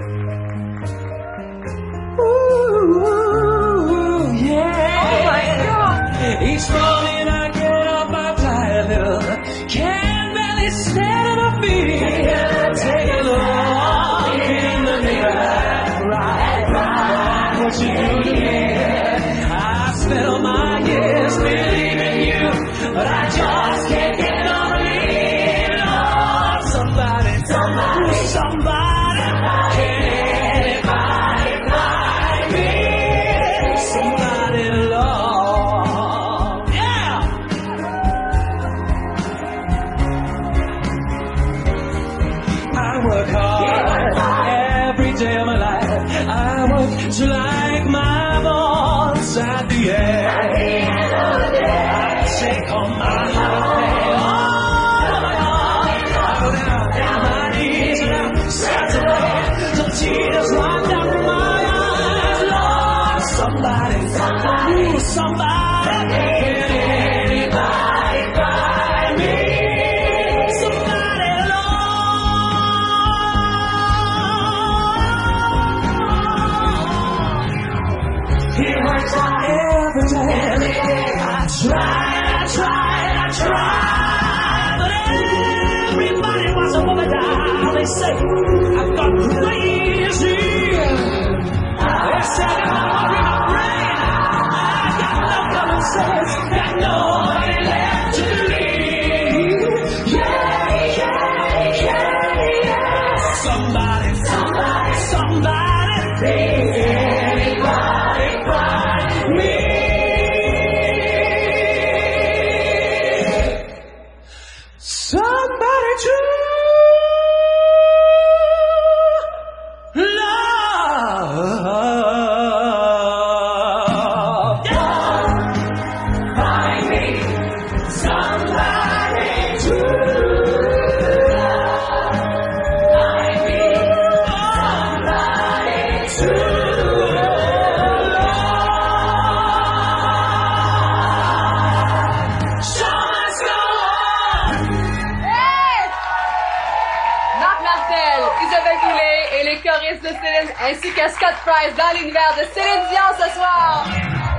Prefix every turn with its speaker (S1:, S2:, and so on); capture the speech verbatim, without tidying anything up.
S1: Ooh, yeah.
S2: Oh my God.
S1: Each morning I get up, I fly a little. Can't barely stand on my feet. Take a look in the mirror. Right, right, what you do to me. I spent all my years believing you, but I just can't get enough of believing. Oh, somebody, somebody, somebody, can anybody find me? Somebody to love, yeah. I work hard every day of my life. I work to like my boss at the end. I take on my holiday. Oh, my God. I go down, down my knees and out, start to rain. Some tears run down from my eyes. Lord, somebody, somebody, ooh, somebody, can anybody find me? Somebody, Lord. He works on every day. I try, I try, I try, but everybody wants a woman down. They say I've gone crazy. They say I got no worry, no brain. I got no common sense, got nobody left to believe. Yeah, yeah, yeah, yeah. Somebody, somebody, somebody, anybody find me? Somebody to love. Find me somebody to love. Find me somebody to love. Show must go on.
S2: Marc Martel, Isabelle Boulay et les choristes de Céline, ainsi que Scott Price dans l'univers de Céline Dion ce soir.